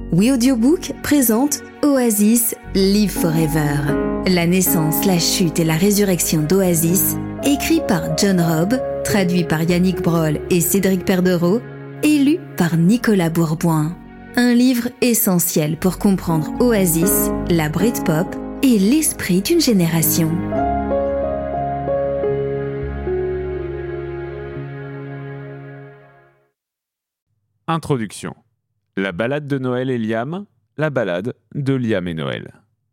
We Audiobook présente Oasis Live Forever. La naissance, la chute et la résurrection d'Oasis, écrit par John Robb, traduit par Yannick Broll et Cédric Perdereau, et lu par Nicolas Bourboin. Un livre essentiel pour comprendre Oasis, la Britpop et l'esprit d'une génération. Introduction. La balade de Noël et Liam, la balade de Liam et Noël.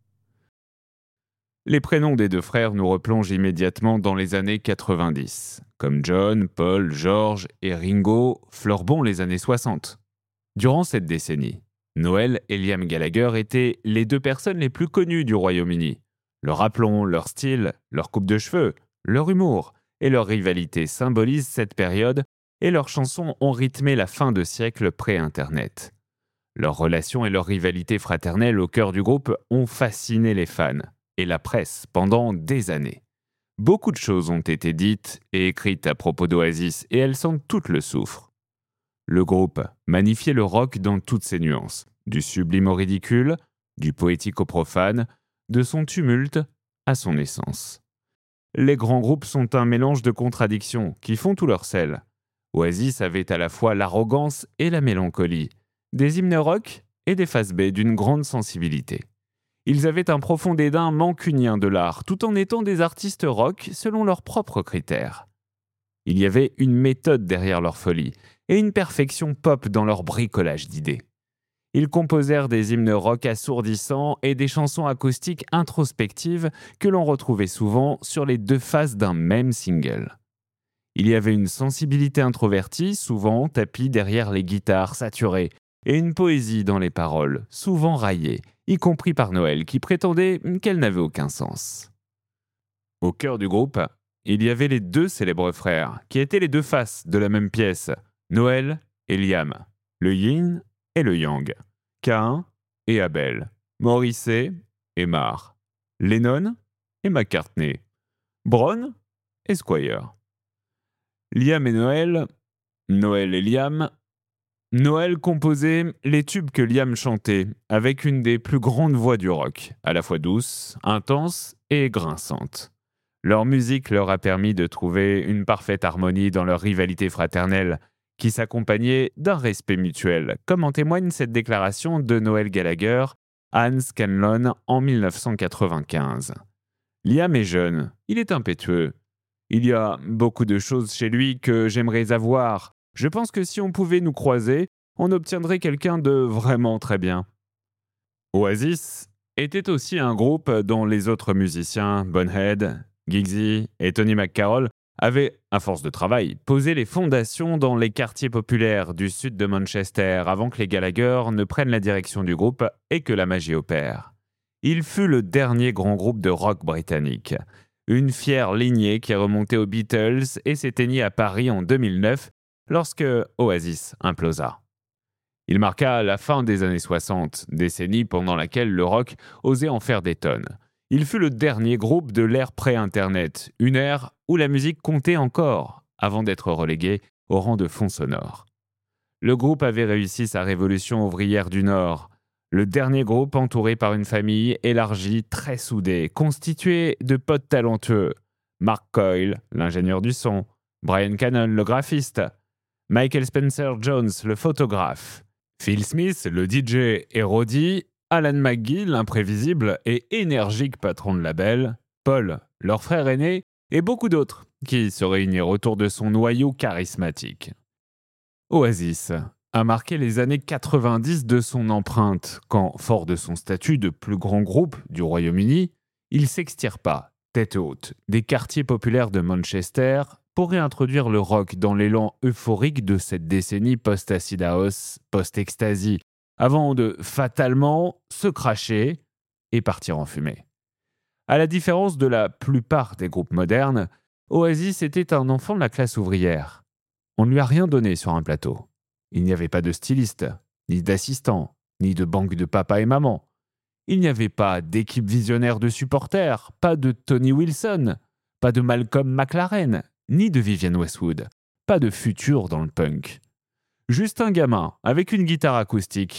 Les prénoms des deux frères nous replongent immédiatement dans les années 90, comme John, Paul, George et Ringo fleurbont les années 60. Durant cette décennie, Noël et Liam Gallagher étaient les deux personnes les plus connues du Royaume-Uni. Leur aplomb, leur style, leur coupe de cheveux, leur humour et leur rivalité symbolisent cette période et leurs chansons ont rythmé la fin de siècle pré-Internet. Leurs relations et leur rivalité fraternelle au cœur du groupe ont fasciné les fans et la presse pendant des années. Beaucoup de choses ont été dites et écrites à propos d'Oasis et elles sentent toutes le soufre. Le groupe magnifiait le rock dans toutes ses nuances, du sublime au ridicule, du poétique au profane, de son tumulte à son essence. Les grands groupes sont un mélange de contradictions qui font tout leur sel. Oasis avait à la fois l'arrogance et la mélancolie, des hymnes rock et des faces B d'une grande sensibilité. Ils avaient un profond dédain mancunien de l'art, tout en étant des artistes rock selon leurs propres critères. Il y avait une méthode derrière leur folie et une perfection pop dans leur bricolage d'idées. Ils composèrent des hymnes rock assourdissants et des chansons acoustiques introspectives que l'on retrouvait souvent sur les deux faces d'un même single. Il y avait une sensibilité introvertie, souvent tapie derrière les guitares saturées, et une poésie dans les paroles, souvent raillée, y compris par Noël, qui prétendait qu'elle n'avait aucun sens. Au cœur du groupe, il y avait les deux célèbres frères, qui étaient les deux faces de la même pièce, Noël et Liam, le yin et le yang, Caïn et Abel, Morrissey et Marr, Lennon et McCartney, Brown et Squire. Liam et Noël, Noël et Liam. Noël composait les tubes que Liam chantait avec une des plus grandes voix du rock, à la fois douce, intense et grinçante. Leur musique leur a permis de trouver une parfaite harmonie dans leur rivalité fraternelle qui s'accompagnait d'un respect mutuel, comme en témoigne cette déclaration de Noël Gallagher à Anne Scanlon en 1995. Liam est jeune, il est impétueux. Il y a beaucoup de choses chez lui que j'aimerais avoir. Je pense que si on pouvait nous croiser, on obtiendrait quelqu'un de vraiment très bien. Oasis était aussi un groupe dont les autres musiciens, Bonhead, Giggsy et Tony McCarroll, avaient, à force de travail, posé les fondations dans les quartiers populaires du sud de Manchester avant que les Gallagher ne prennent la direction du groupe et que la magie opère. Il fut le dernier grand groupe de rock britannique. Une fière lignée qui remontait aux Beatles et s'éteignit à Paris en 2009 lorsque Oasis implosa. Il marqua la fin des années 60, décennie pendant laquelle le rock osait en faire des tonnes. Il fut le dernier groupe de l'ère pré-Internet, une ère où la musique comptait encore, avant d'être reléguée au rang de fond sonore. Le groupe avait réussi sa révolution ouvrière du Nord, le dernier groupe entouré par une famille élargie, très soudée, constituée de potes talentueux. Mark Coyle, l'ingénieur du son, Brian Cannon, le graphiste, Michael Spencer Jones, le photographe, Phil Smith, le DJ et Roddy, Alan McGee, l'imprévisible et énergique patron de label, Paul, leur frère aîné, et beaucoup d'autres qui se réunirent autour de son noyau charismatique. Oasis a marqué les années 90 de son empreinte quand, fort de son statut de plus grand groupe du Royaume-Uni, il s'extirpa, tête haute, des quartiers populaires de Manchester pour réintroduire le rock dans l'élan euphorique de cette décennie post-acid house, post-ecstasy, avant de, fatalement, se cracher et partir en fumée. À la différence de la plupart des groupes modernes, Oasis était un enfant de la classe ouvrière. On ne lui a rien donné sur un plateau. Il n'y avait pas de styliste, ni d'assistant, ni de banque de papa et maman. Il n'y avait pas d'équipe visionnaire de supporters, pas de Tony Wilson, pas de Malcolm McLaren, ni de Vivienne Westwood, pas de futur dans le punk. Juste un gamin avec une guitare acoustique